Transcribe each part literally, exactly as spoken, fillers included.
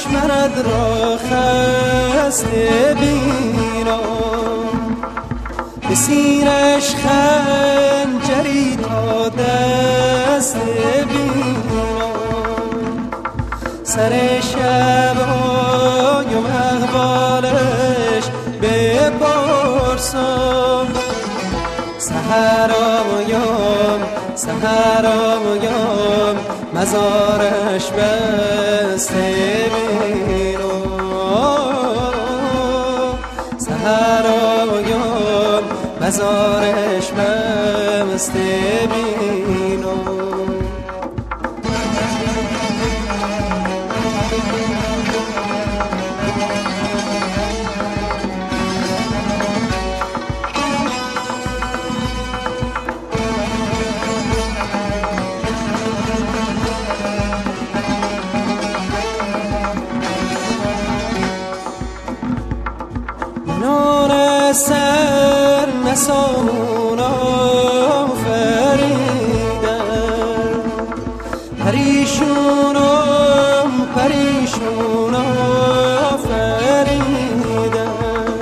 دشمنت را خسته بینم، به سینش خنجری تا دست بینم، سر شبایم احوالش بپرسم، سحرایم سحرایم مزارش بسته بینم، سحرایم مزارش بسته بینم. نان سر نسامون آفریدن، پریشونم پریشون آفریدن،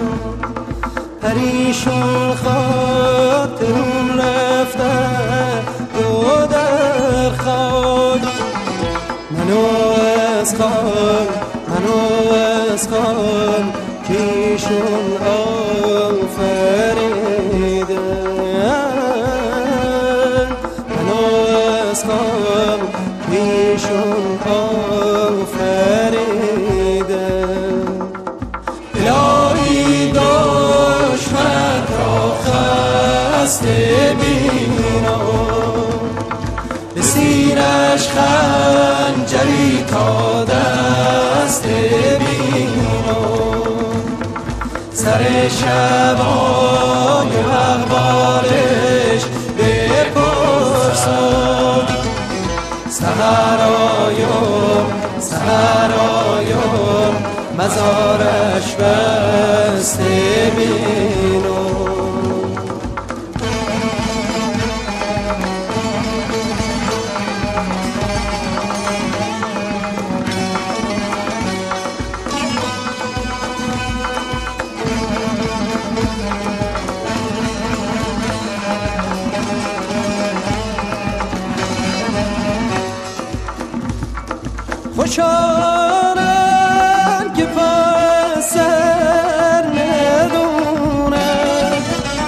پریشون خاطرون رفتن دو در خاک، منو از خان منو از خان کیشون آفریدن، منو از خان کیشون آفریدن. الهی دشمنت را خسته بینم، به سینش خنجری تا دست بینم، سر شبای احوالش بپرسم، سحرایم سحرایم مزارش بسته بینم. خوشانم که پس سر ندونم،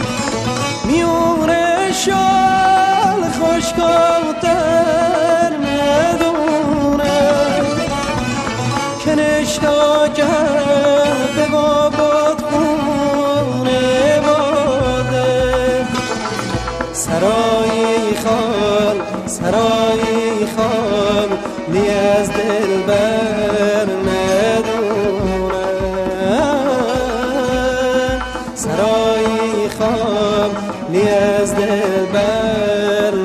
میونه شال خوشگاتر ندونم، که نشتاکم به بابات خونه باده، سرایی خال سرایی خال لی از دل بر ندونم، سرایی خال لی از دل بر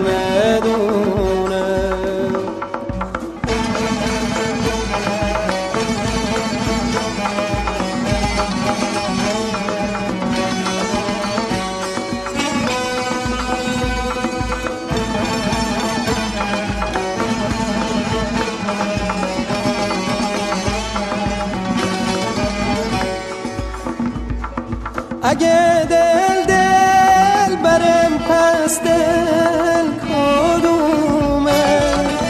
ندونم. اگه دل دل برم پس دل کدومه،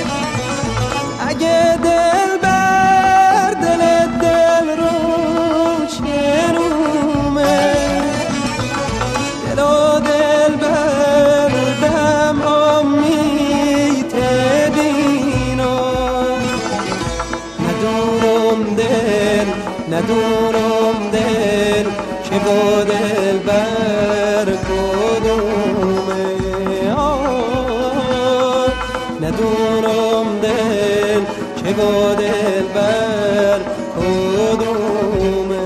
اگه دل بر دل دل رو چنومه، دل و دل بر دم آمیته بینم، ندونم دل ندونم دل که با دل بر کدومه، ندونم دل که با دل بر کدومه.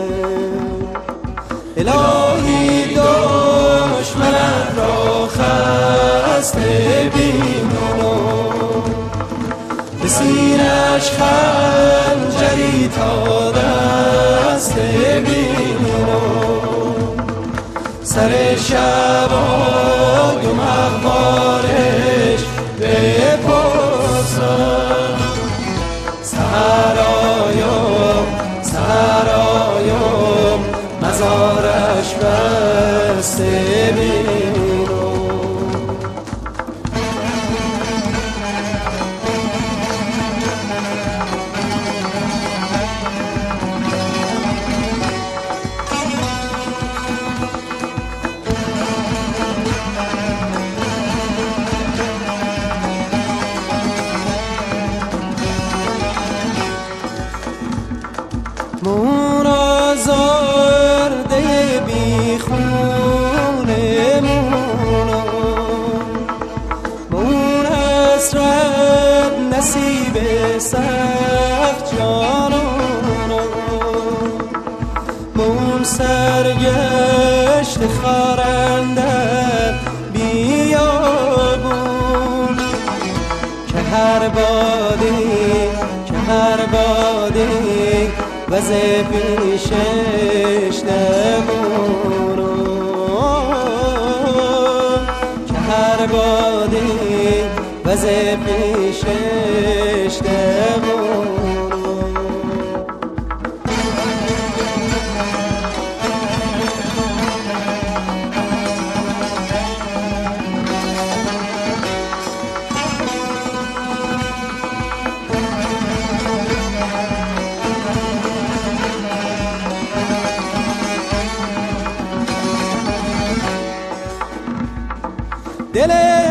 الهی دشمنت را خسته بینم، به سینش خنجری تا دست بینم، سر شبایم احوالش بپرسم، سحرایم سخت جانانم مون سرگشت خارندر بیابون که هر بادی که هر بادی وزه پیشش نمونم که هر بادی وزه پیشش نمونم دل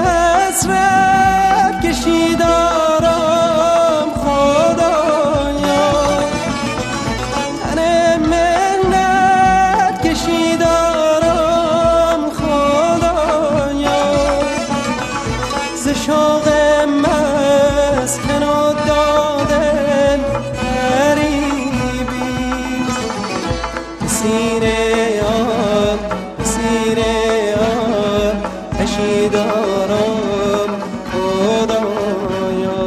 حسرت کشیدارم خدایا تن منت کشیدارم خدایا ز شوق مسکن و دادن غریبی به سینه آن به سینه آن کشیدارم خدایا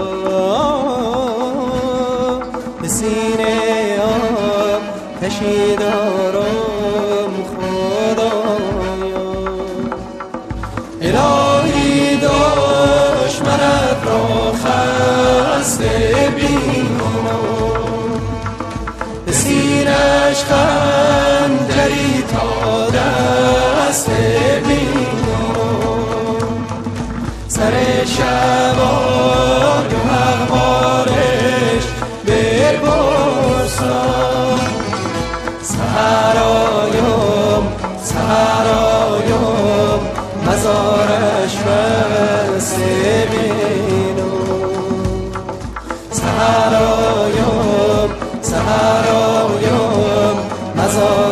به سینه آن کشیدارم خدایا الهی دشمنت را خسته بینم به سینش خنجری تا دست بینم سر شبان و اخبارش بپرسم سهرایم سهرایم مزارش بسته بینم سهرایم سهرایم مزارش